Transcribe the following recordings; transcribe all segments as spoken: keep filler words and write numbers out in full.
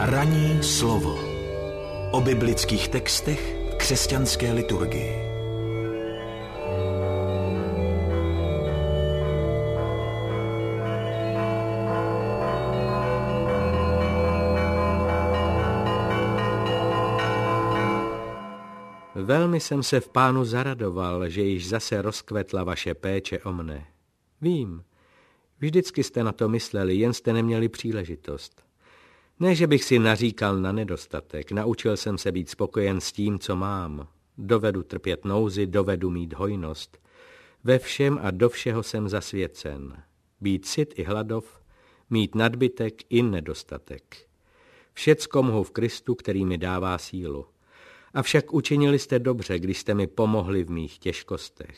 Ranní slovo o biblických textech v křesťanské liturgii. Velmi jsem se v Pánu zaradoval, že již zase rozkvetla vaše péče o mne. Vím, vždycky jste na to mysleli, jen jste neměli příležitost. Ne, že bych si naříkal na nedostatek, naučil jsem se být spokojen s tím, co mám. Dovedu trpět nouzi, dovedu mít hojnost. Ve všem a do všeho jsem zasvěcen. Být syt i hladov, mít nadbytek i nedostatek. Všecko mohu v Kristu, který mi dává sílu. Avšak učinili jste dobře, když jste mi pomohli v mých těžkostech.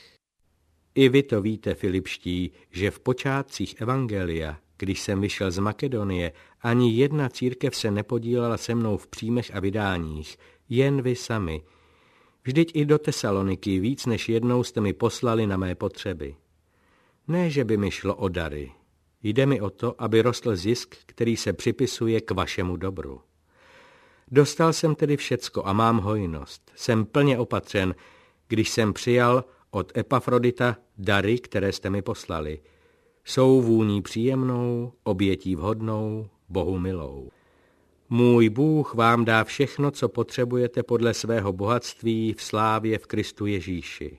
I vy to víte, Filipští, že v počátcích evangelia, když jsem vyšel z Makedonie, ani jedna církev se nepodílela se mnou v příjmech a vydáních, jen vy sami. Vždyť i do Tesaloniky víc než jednou jste mi poslali na mé potřeby. Ne, že by mi šlo o dary. Jde mi o to, aby rostl zisk, který se připisuje k vašemu dobru. Dostal jsem tedy všecko a mám hojnost. Jsem plně opatřen, když jsem přijal od Epafrodita dary, které jste mi poslali. Jsou vůní příjemnou, obětí vhodnou, Bohu milou. Můj Bůh vám dá všechno, co potřebujete podle svého bohatství v slávě v Kristu Ježíši.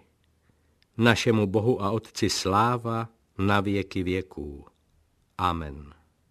Našemu Bohu a Otci sláva na věky věků. Amen.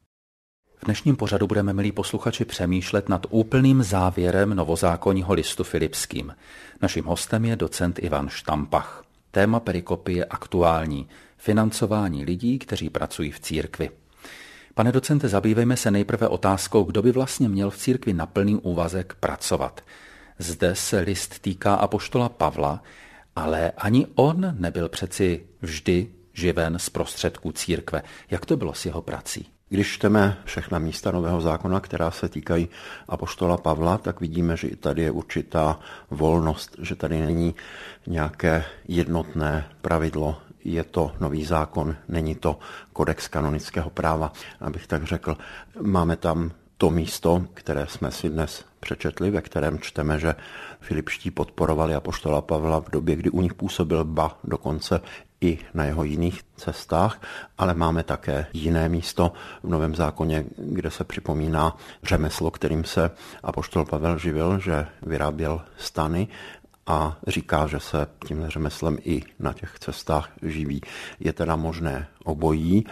V dnešním pořadu budeme, milí posluchači, přemýšlet nad úplným závěrem novozákonního listu Filipským. Naším hostem je docent Ivan Štampach. Téma perikopy je aktuální. Financování lidí, kteří pracují v církvi. Pane docente, zabývejme se nejprve otázkou, kdo by vlastně měl v církvi na plný úvazek pracovat. Zde se list týká apoštola Pavla, ale ani on nebyl přeci vždy živen z prostředků církve. Jak to bylo s jeho prací? Když čteme všechna místa Nového zákona, která se týkají apoštola Pavla, tak vidíme, že i tady je určitá volnost, že tady není nějaké jednotné pravidlo. Je to Nový zákon, není to kodex kanonického práva, abych tak řekl. Máme tam to místo, které jsme si dnes přečetli, ve kterém čteme, že Filipští podporovali apoštola Pavla v době, kdy u nich působil, ba dokonce i na jeho jiných cestách, ale máme také jiné místo v Novém zákoně, kde se připomíná řemeslo, kterým se apoštol Pavel živil, že vyráběl stany a říká, že se tím řemeslem i na těch cestách živí. Je teda možné obojí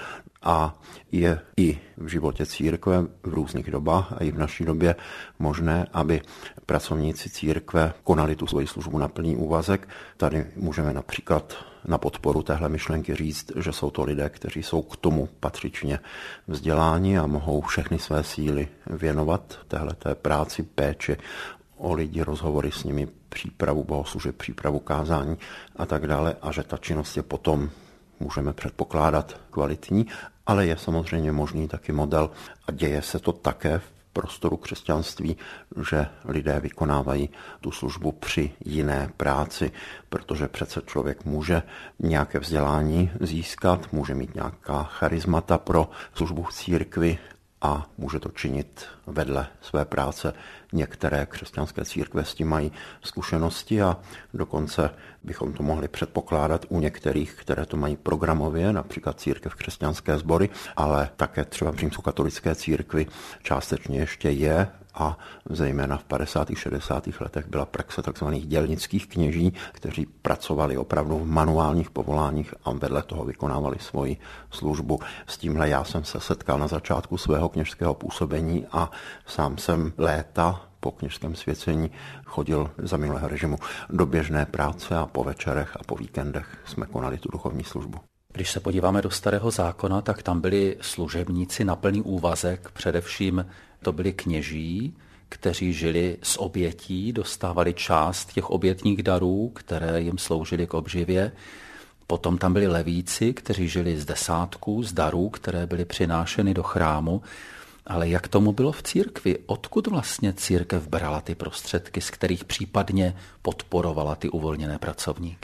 a je i v životě církve v různých dobách a i v naší době možné, aby pracovníci církve konali tu svoji službu na plný úvazek. Tady můžeme například na podporu téhle myšlenky říct, že jsou to lidé, kteří jsou k tomu patřičně vzděláni a mohou všechny své síly věnovat téhleté práci, péči o lidi, rozhovory s nimi, přípravu bohoslužeb, přípravu kázání a tak dále, a že ta činnost je potom, můžeme předpokládat, kvalitní, ale je samozřejmě možný taky model a děje se to také v prostoru křesťanství, že lidé vykonávají tu službu při jiné práci, protože přece člověk může nějaké vzdělání získat, může mít nějaká charismata pro službu v církvi a může to činit vedle své práce. Některé křesťanské církve s tím mají zkušenosti a dokonce bychom to mohli předpokládat u některých, které to mají programově, například církev křesťanské sbory, ale také třeba v římskokatolické církvi částečně ještě je a zejména v padesátých šedesátých letech byla praxe tzv. Dělnických kněží, kteří pracovali opravdu v manuálních povoláních a vedle toho vykonávali svoji službu. S tímhle já jsem se setkal na začátku svého kněžského působení a sám jsem léta po kněžském svěcení chodil za minulého režimu do běžné práce a po večerech a po víkendech jsme konali tu duchovní službu. Když se podíváme do Starého zákona, tak tam byli služebníci na plný úvazek, především to byli kněží, kteří žili z obětí, dostávali část těch obětních darů, které jim sloužily k obživě. Potom tam byli levíci, kteří žili z desátků, z darů, které byly přinášeny do chrámu. Ale jak tomu bylo v církvi? Odkud vlastně církev brala ty prostředky, z kterých případně podporovala ty uvolněné pracovníky?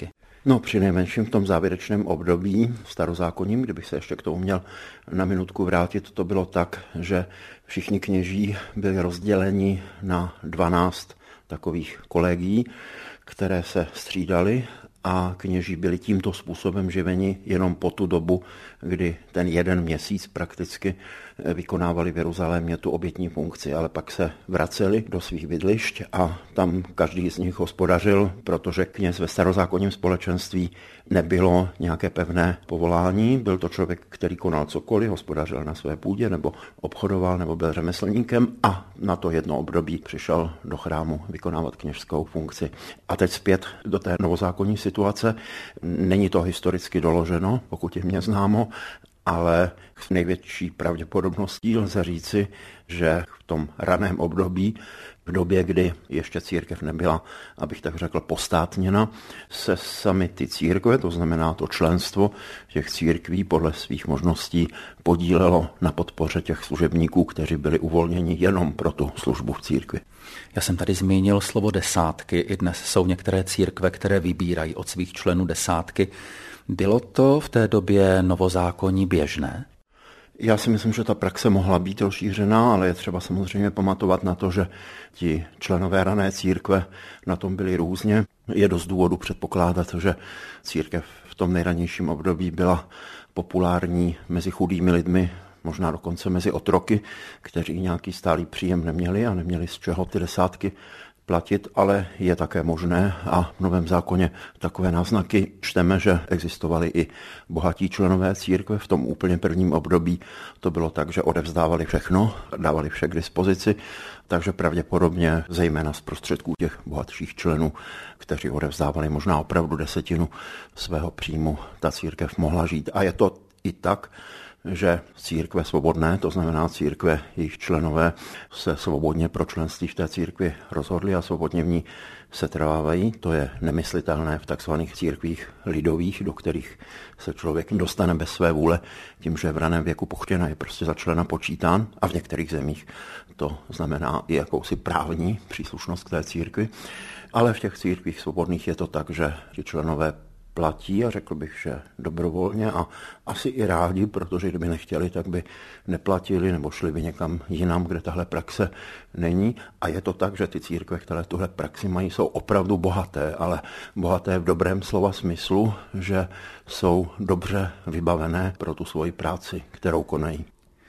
No, přinejmenším v tom závěrečném období starozákonním, kdybych se ještě k tomu měl na minutku vrátit, to bylo tak, že všichni kněží byli rozděleni na dvanáct takových kolegií, které se střídaly a kněží byli tímto způsobem živeni jenom po tu dobu, kdy ten jeden měsíc prakticky vykonávali v Jeruzalémě tu obětní funkci, ale pak se vraceli do svých bydlišť a tam každý z nich hospodařil, protože kněz ve starozákonním společenství nebylo nějaké pevné povolání, byl to člověk, který konal cokoliv, hospodařil na své půdě nebo obchodoval nebo byl řemeslníkem a na to jedno období přišel do chrámu vykonávat kněžskou funkci. A teď zpět do té novozákonní situace. Není to historicky doloženo, pokud je mně známo, ale s největší pravděpodobností lze říci, že v tom raném období, v době, kdy ještě církev nebyla, abych tak řekl, postátněna, se sami ty církve, to znamená to členstvo těch církví podle svých možností podílelo na podpoře těch služebníků, kteří byli uvolněni jenom pro tu službu v církvi. Já jsem tady zmínil slovo desátky. I dnes jsou některé církve, které vybírají od svých členů desátky. Bylo to v té době novozákonní běžné? Já si myslím, že ta praxe mohla být rozšířená, ale je třeba samozřejmě pamatovat na to, že ti členové rané církve na tom byli různě. Je dost důvodu předpokládat, že církev v tom nejranějším období byla populární mezi chudými lidmi, možná dokonce mezi otroky, kteří nějaký stálý příjem neměli a neměli z čeho ty desátky platit, ale je také možné a v Novém zákoně takové náznaky čteme, že existovali i bohatí členové církve. V tom úplně prvním období to bylo tak, že odevzdávali všechno, dávali vše k dispozici, takže pravděpodobně zejména z prostředků těch bohatších členů, kteří odevzdávali možná opravdu desetinu svého příjmu, ta církev mohla žít. A je to i tak, že církve svobodné, to znamená církve, jejich členové se svobodně pro členství v té církvi rozhodli a svobodně v ní setrvávají. To je nemyslitelné v takzvaných církvích lidových, do kterých se člověk dostane bez své vůle, tím, že v raném věku pochtěna je prostě za člena počítán a v některých zemích to znamená i jakousi právní příslušnost k té církvi. Ale v těch církvích svobodných je to tak, že ti členové platí a řekl bych, že dobrovolně a asi i rádi, protože kdyby nechtěli, tak by neplatili nebo šli by někam jinam, kde tahle praxe není. A je to tak, že ty církve, které tuhle praxi mají, jsou opravdu bohaté, ale bohaté v dobrém slova smyslu, že jsou dobře vybavené pro tu svoji práci, kterou konají.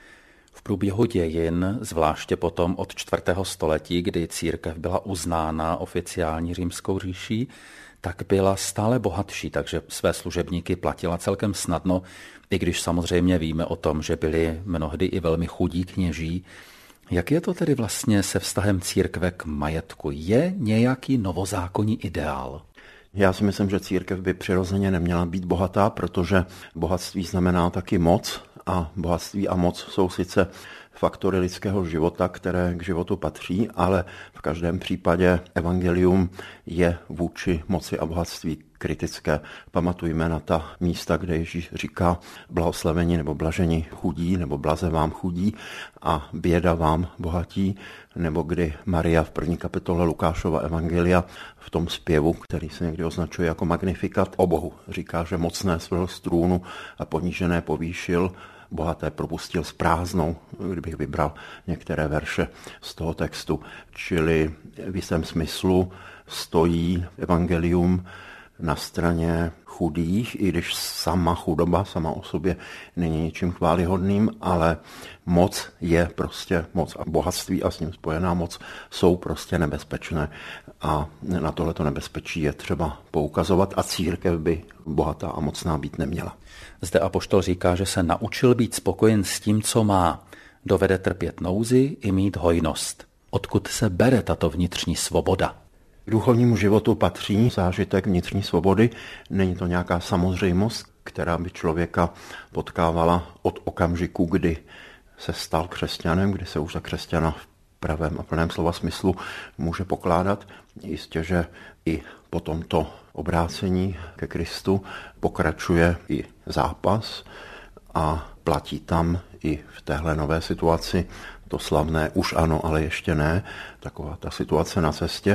V průběhu dějin, zvláště potom od čtvrtého století, kdy církev byla uznána oficiální římskou říší, tak byla stále bohatší, takže své služebníky platila celkem snadno, i když samozřejmě víme o tom, že byli mnohdy i velmi chudí kněží. Jak je to tedy vlastně se vztahem církve k majetku? Je nějaký novozákonní ideál? Já si myslím, že církev by přirozeně neměla být bohatá, protože bohatství znamená taky moc a bohatství a moc jsou sice faktory lidského života, které k životu patří, ale v každém případě evangelium je vůči moci a bohatství kritické. Pamatujme na ta místa, kde Ježíš říká blahoslavení nebo blažení chudí nebo blaze vám chudí a běda vám bohatí, nebo kdy Maria v první kapitole Lukášova evangelia v tom zpěvu, který se někdy označuje jako magnifikat, o Bohu říká, že mocné svrhl z trůnu a ponížené povýšil, bohaté propustil s prázdnou, kdybych vybral některé verše z toho textu. Čili v jistém smyslu stojí evangelium na straně chudých, i když sama chudoba sama o sobě není ničím chvályhodným, ale moc je prostě moc a bohatství a s ním spojená moc jsou prostě nebezpečné a na tohleto nebezpečí je třeba poukazovat a církev by bohatá a mocná být neměla. Zde apoštol říká, že se naučil být spokojen s tím, co má. Dovede trpět nouzi i mít hojnost. Odkud se bere tato vnitřní svoboda? K duchovnímu životu patří zážitek vnitřní svobody. Není to nějaká samozřejmost, která by člověka potkávala od okamžiku, kdy se stal křesťanem, kdy se už za křesťana v pravém a plném slova smyslu může pokládat. Jistě, že i po tomto obrácení ke Kristu pokračuje i zápas a platí tam i v téhle nové situaci to slavné už ano, ale ještě ne, taková ta situace na cestě.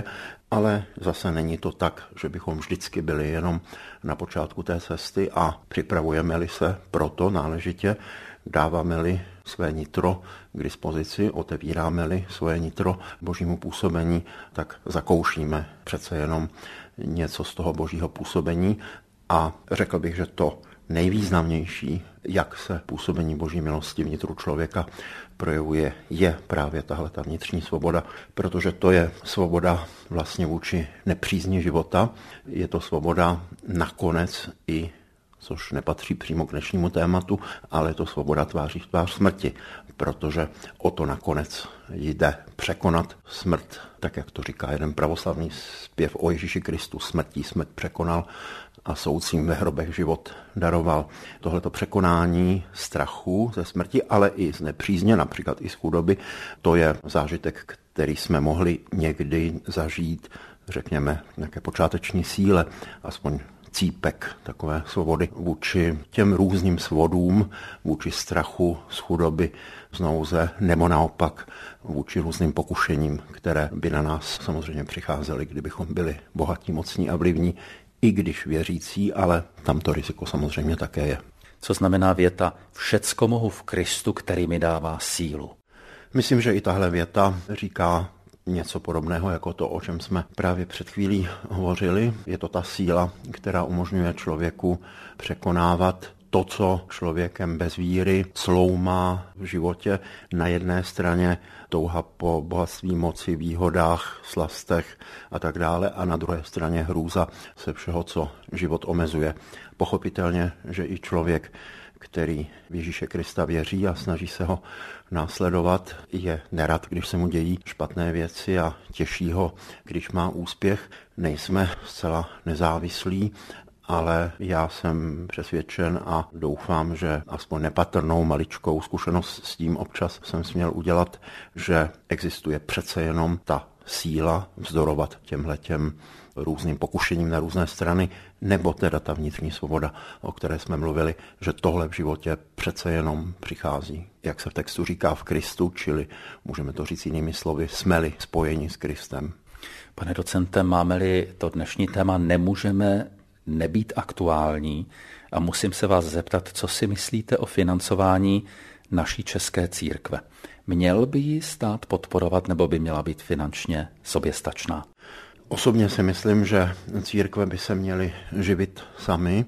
ale zase není to tak, že bychom vždycky byli jenom na počátku té cesty a připravujeme-li se proto náležitě, dáváme-li své nitro k dispozici, otevíráme-li svoje nitro božímu působení, tak zakoušíme přece jenom něco z toho božího působení a řekl bych, že to nejvýznamnější, jak se působení boží milosti vnitru člověka projevuje, je právě tahle ta vnitřní svoboda, protože to je svoboda vlastně vůči nepřízni života, je to svoboda nakonec i, což nepatří přímo k dnešnímu tématu, ale je to svoboda tváří v tvář smrti, protože o to nakonec jde překonat smrt, tak jak to říká jeden pravoslavný zpěv o Ježíši Kristu, smrtí smrt překonal a soudcím ve hrobech život daroval. Tohleto překonání strachu ze smrti, ale i z nepřízně, například i z chudoby, to je zážitek, který jsme mohli někdy zažít, řekněme, v nějaké počáteční síle, aspoň cípek takové svobody vůči těm různým svodům, vůči strachu z chudoby, z nouze, nebo naopak vůči různým pokušením, které by na nás samozřejmě přicházely, kdybychom byli bohatí, mocní a vlivní, i když věřící, ale tam to riziko samozřejmě také je. Co znamená věta všecko mohu v Kristu, který mi dává sílu? Myslím, že i tahle věta říká něco podobného jako to, o čem jsme právě před chvílí hovořili. Je to ta síla, která umožňuje člověku překonávat to, co člověkem bez víry cloumá v životě. Na jedné straně touha po bohatství, moci, výhodách, slastech a tak dále, a na druhé straně hrůza se všeho, co život omezuje. Pochopitelně, že i člověk, který v Ježíše Krista věří a snaží se ho následovat, je nerad, když se mu dějí špatné věci a těší ho, když má úspěch. Nejsme zcela nezávislí, ale já jsem přesvědčen a doufám, že aspoň nepatrnou maličkou zkušenost s tím občas jsem směl udělat, že existuje přece jenom ta síla vzdorovat těmhletěm různým pokušením na různé strany, nebo teda ta vnitřní svoboda, o které jsme mluvili, že tohle v životě přece jenom přichází. Jak se v textu říká, v Kristu, čili můžeme to říct jinými slovy, jsme-li spojeni s Kristem. Pane docente, máme-li to dnešní téma, nemůžeme nebýt aktuální a musím se vás zeptat, co si myslíte o financování naší české církve. Měl by ji stát podporovat, nebo by měla být finančně soběstačná? Osobně si myslím, že církve by se měly živit sami,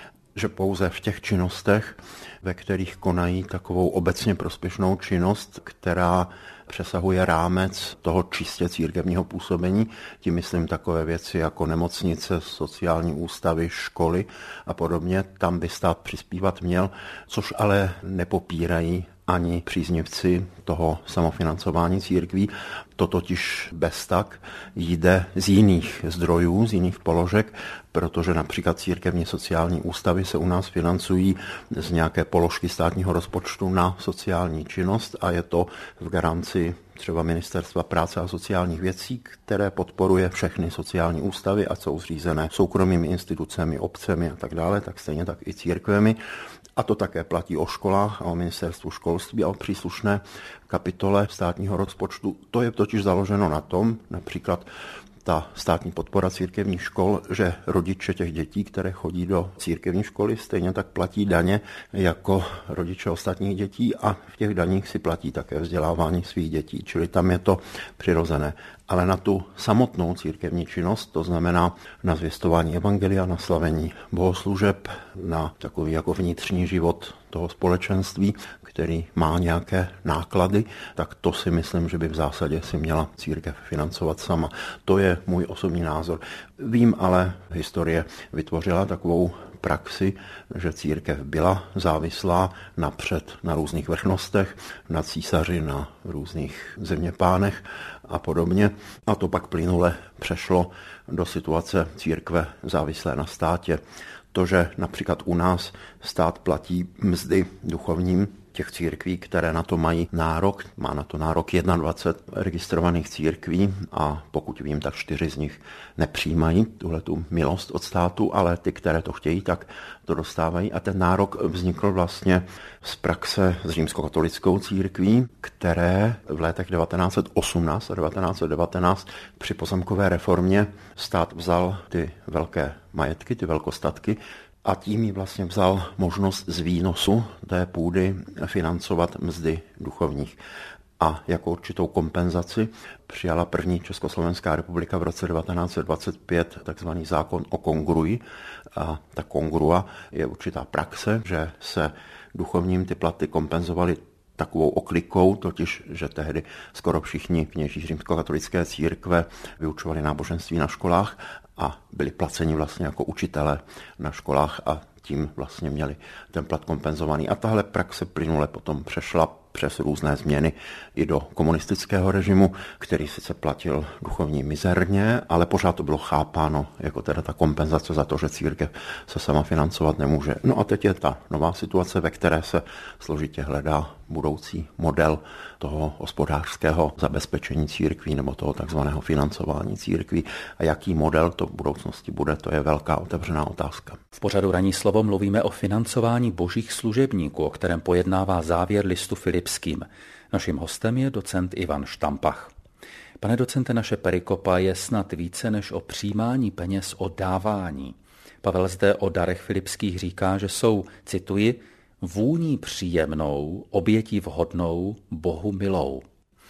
že pouze v těch činnostech, ve kterých konají takovou obecně prospěšnou činnost, která přesahuje rámec toho čistě církevního působení, tím myslím takové věci jako nemocnice, sociální ústavy, školy a podobně, tam by stát přispívat měl, což ale nepopírají ani příznivci toho samofinancování církví. To totiž bez tak jde z jiných zdrojů, z jiných položek, protože například církevní sociální ústavy se u nás financují z nějaké položky státního rozpočtu na sociální činnost a je to v garanci třeba Ministerstva práce a sociálních věcí, které podporuje všechny sociální ústavy a jsou zřízené soukromými institucemi, obcemi a tak dále, tak stejně tak i církvemi. A to také platí o školách a o ministerstvu školství a o příslušné kapitole státního rozpočtu. To je totiž založeno na tom, například ta státní podpora církevních škol, že rodiče těch dětí, které chodí do církevní školy, stejně tak platí daně jako rodiče ostatních dětí a v těch daních si platí také vzdělávání svých dětí, čili tam je to přirozené. Ale na tu samotnou církevní činnost, to znamená na zvěstování evangelia, na slavení bohoslužeb, na takový jako vnitřní život toho společenství, který má nějaké náklady, tak to si myslím, že by v zásadě si měla církev financovat sama. To je můj osobní názor. Vím ale, historie vytvořila takovou praxi, že církev byla závislá napřed na různých vrchnostech, na císaři, na různých zeměpánech a podobně. A to pak plynule přešlo do situace církve závislé na státě. To, že například u nás stát platí mzdy duchovním, těch církví, které na to mají nárok. Má na to nárok dvacet jedna registrovaných církví a pokud vím, tak čtyři z nich nepřijímají tuhletu milost od státu, ale ty, které to chtějí, tak to dostávají. A ten nárok vznikl vlastně z praxe s římskokatolickou církví, které v letech devatenáct set osmnáct a devatenáct set devatenáct při pozemkové reformě stát vzal ty velké majetky, ty velkostatky, a tím jí vlastně vzal možnost z výnosu té půdy financovat mzdy duchovních. A jako určitou kompenzaci přijala první Československá republika v roce devatenáct set dvacet pět takzvaný zákon o kongrui. A ta kongrua je určitá praxe, že se duchovním ty platy kompenzovaly takovou oklikou, totiž, že tehdy skoro všichni kněží římskokatolické církve vyučovali náboženství na školách a byli placeni vlastně jako učitelé na školách a tím vlastně měli ten plat kompenzovaný. A tahle praxe plynule potom přešla přes různé změny i do komunistického režimu, který sice platil duchovní mizerně, ale pořád to bylo chápáno jako teda ta kompenzace za to, že církev se sama financovat nemůže. No a teď je ta nová situace, ve které se složitě hledá budoucí model toho hospodářského zabezpečení církví nebo toho takzvaného financování církví. A jaký model to v budoucnosti bude, to je velká otevřená otázka. V pořadu Ranní slovo mluvíme o financování božích služebníků, o kterém pojednává závěr listu Filipským. Naším hostem je docent Ivan Štampach. Pane docente, naše perikopa je snad více než o přijímání peněz, o dávání. Pavel zde o darech Filipských říká, že jsou, cituji, vůní příjemnou, obětí vhodnou, Bohu milou.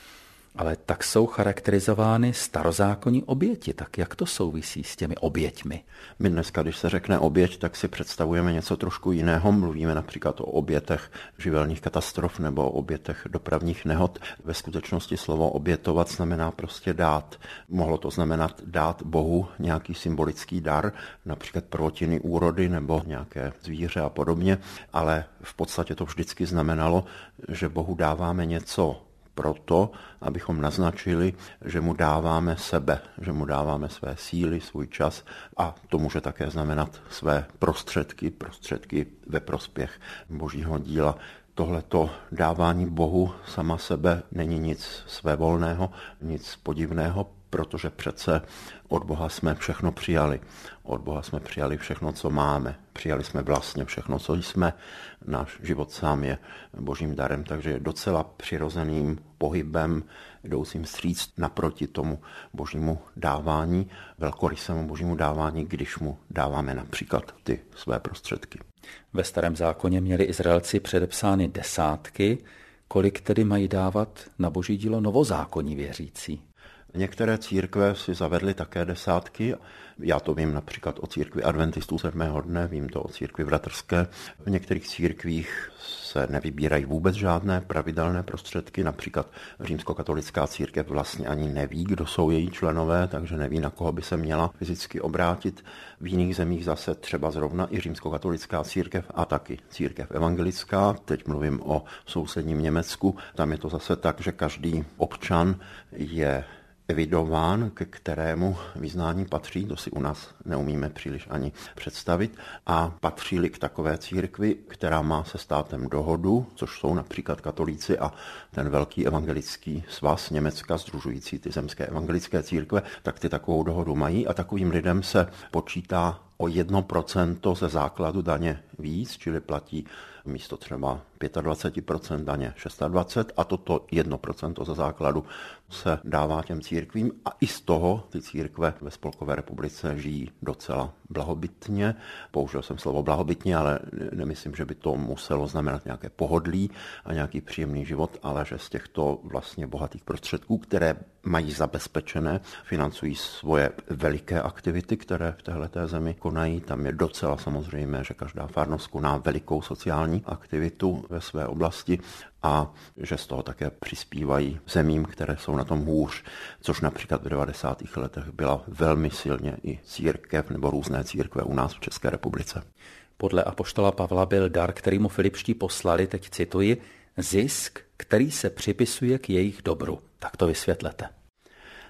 Ale tak jsou charakterizovány starozákonní oběti. Tak jak to souvisí s těmi oběťmi? My dneska, když se řekne oběť, tak si představujeme něco trošku jiného. Mluvíme například o obětech živelních katastrof nebo o obětech dopravních nehod. Ve skutečnosti slovo obětovat znamená prostě dát. Mohlo to znamenat dát Bohu nějaký symbolický dar, například prvotiny úrody nebo nějaké zvíře a podobně, ale v podstatě to vždycky znamenalo, že Bohu dáváme něco proto, abychom naznačili, že mu dáváme sebe, že mu dáváme své síly, svůj čas a to může také znamenat své prostředky, prostředky ve prospěch božího díla. Tohleto dávání Bohu sama sebe není nic svévolného, nic podivného, protože přece od Boha jsme všechno přijali. Od Boha jsme přijali všechno, co máme. Přijali jsme vlastně všechno, co jsme. Náš život sám je božím darem, takže je docela přirozeným pohybem, jdoucím vstříc naproti tomu božímu dávání, velkorysému božímu dávání, když mu dáváme například ty své prostředky. Ve Starém zákoně měli Izraelci předepsány desátky, kolik tedy mají dávat na boží dílo novozákonní věřící. Některé církve si zavedly také desátky. Já to vím například o církvi adventistů sedmého dne, vím to o církvi bratrské. V některých církvích se nevybírají vůbec žádné pravidelné prostředky. Například římskokatolická církev vlastně ani neví, kdo jsou její členové, takže neví, na koho by se měla fyzicky obrátit. V jiných zemích zase třeba zrovna i římskokatolická církev a taky církev evangelická. Teď mluvím o sousedním Německu. Tam je to zase tak, že každý občan je evidován, ke kterému vyznání patří, to si u nás neumíme příliš ani představit, a patří-li k takové církvi, která má se státem dohodu, což jsou například katolíci a ten velký evangelický svaz Německa, sdružující ty zemské evangelické církve, tak ty takovou dohodu mají a takovým lidem se počítá o jedno procento ze základu daně víc, čili platí místo třeba dvacet pět procent daně dvacet šest a toto jedno procento ze základu se dává těm církvím a i z toho ty církve ve Spolkové republice žijí docela blahobytně. Použil jsem slovo blahobytně, ale nemyslím, že by to muselo znamenat nějaké pohodlí a nějaký příjemný život, ale že z těchto vlastně bohatých prostředků, které mají zabezpečené, financují svoje veliké aktivity, které v téhleté zemi konají. Tam je docela samozřejmé, že každá farnost koná velikou sociální aktivitu ve své oblasti a že z toho také přispívají zemím, které jsou na tom hůř, což například v devadesátých letech byla velmi silně i církev nebo různé církve u nás v České republice. Podle apoštola Pavla byl dar, který mu Filipští poslali, teď cituji, zisk, který se připisuje k jejich dobru. Tak to vysvětlete.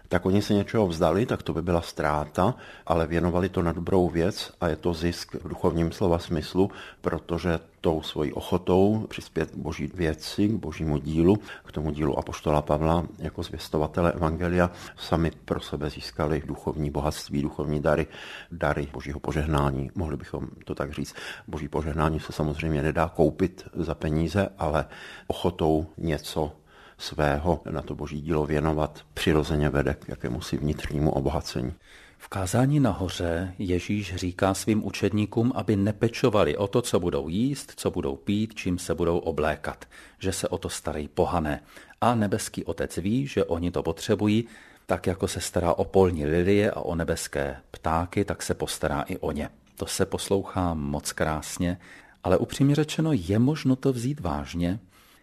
tak oni se něčeho vzdali, tak to by byla ztráta, ale věnovali to na dobrou věc a je to zisk v duchovním slova smyslu, protože tou svojí ochotou přispět k boží věci, k božímu dílu, k tomu dílu apoštola Pavla jako zvěstovatele evangelia, sami pro sebe získali duchovní bohatství, duchovní dary, dary božího požehnání, mohli bychom to tak říct. Boží požehnání se samozřejmě nedá koupit za peníze, ale ochotou něco svého na to boží dílo věnovat přirozeně vede k jakémusi vnitřnímu obohacení. V kázání nahoře Ježíš říká svým učedníkům, aby nepečovali o to, co budou jíst, co budou pít, čím se budou oblékat, že se o to starají pohané. A nebeský Otec ví, že oni to potřebují, tak jako se stará o polní lilie a o nebeské ptáky, tak se postará i o ně. To se poslouchá moc krásně, ale upřímně řečeno, je možno to vzít vážně?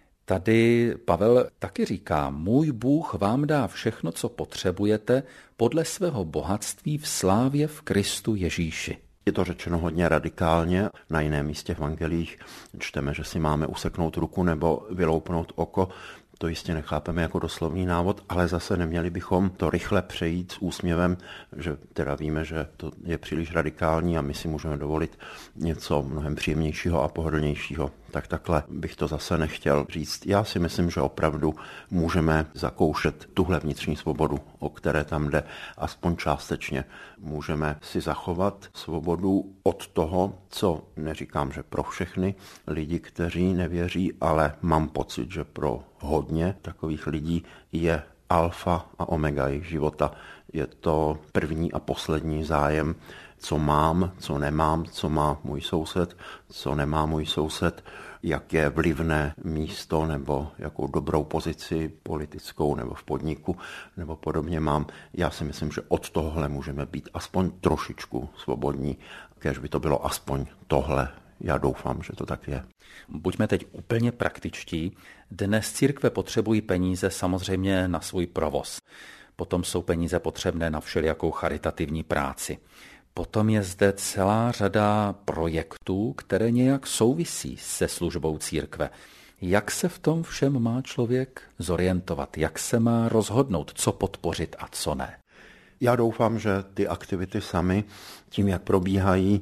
Tady Pavel taky říká, můj Bůh vám dá všechno, co potřebujete, podle svého bohatství v slávě v Kristu Ježíši. Je to řečeno hodně radikálně. Na jiném místě v evangelích čteme, že si máme useknout ruku nebo vyloupnout oko. To jistě nechápeme jako doslovný návod, ale zase neměli bychom to rychle přejít s úsměvem, že teda víme, že to je příliš radikální a my si můžeme dovolit něco mnohem příjemnějšího a pohodlnějšího. Tak takhle bych to zase nechtěl říct. Já si myslím, že opravdu můžeme zakoušet tuhle vnitřní svobodu, o které tam jde, aspoň částečně. Můžeme si zachovat svobodu od toho, co neříkám, že pro všechny lidi, kteří nevěří, ale mám pocit, že pro hodně takových lidí je alfa a omega jejich života. Je to první a poslední zájem, co mám, co nemám, co má můj soused, co nemá můj soused, jaké vlivné místo nebo jakou dobrou pozici politickou nebo v podniku nebo podobně mám. Já si myslím, že od tohle můžeme být aspoň trošičku svobodní, kéž by to bylo aspoň tohle. Já doufám, že to tak je. Buďme teď úplně praktičtí. Dnes církve potřebují peníze samozřejmě na svůj provoz. Potom jsou peníze potřebné na všelijakou charitativní práci. Potom je zde celá řada projektů, které nějak souvisí se službou církve. Jak se v tom všem má člověk zorientovat? Jak se má rozhodnout, co podpořit a co ne? Já doufám, že ty aktivity samy, tím, jak probíhají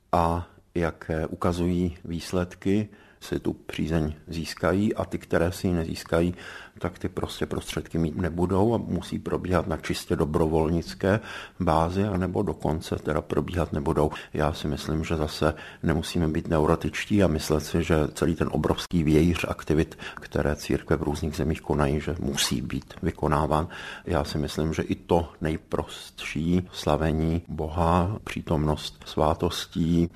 a jak ukazují výsledky, si tu přízeň získají a ty, které si ji nezískají, tak ty prostě prostředky mít nebudou a musí probíhat na čistě dobrovolnické bázi, anebo dokonce teda probíhat nebudou. Já si myslím, že zase nemusíme být neurotičtí a myslet si, že celý ten obrovský vějíř aktivit, které církve v různých zemích konají, že musí být vykonáván. Já si myslím, že i to nejprostší slavení Boha, přítomnost svátostí,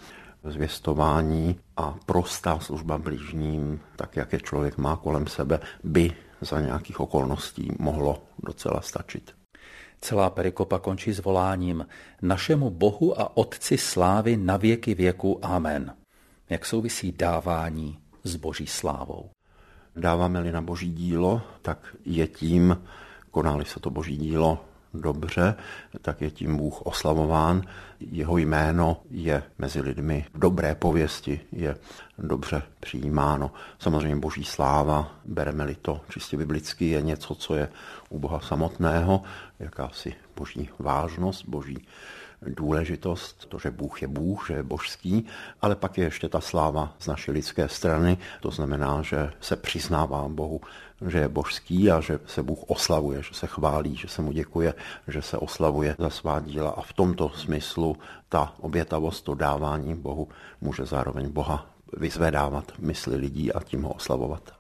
zvěstování a prostá služba bližním, tak jak je člověk má kolem sebe, by za nějakých okolností mohlo docela stačit. Celá perikopa končí s voláním našemu Bohu a Otci slávy na věky věku. Amen. Jak souvisí dávání s boží slávou? Dáváme-li na boží dílo, tak je tím, koná-li se to boží dílo dobře, tak je tím Bůh oslavován. Jeho jméno je mezi lidmi v dobré pověsti, je dobře přijímáno. Samozřejmě boží sláva, bereme-li to čistě biblicky, je něco, co je u Boha samotného, jakási boží vážnost, boží důležitost, to, že Bůh je Bůh, že je božský, ale pak je ještě ta sláva z naší lidské strany, to znamená, že se přiznává Bohu, že je božský a že se Bůh oslavuje, že se chválí, že se mu děkuje, že se oslavuje za svá díla a v tomto smyslu ta obětavost, to dávání Bohu může zároveň Boha vyzvedávat mysli lidí a tím ho oslavovat.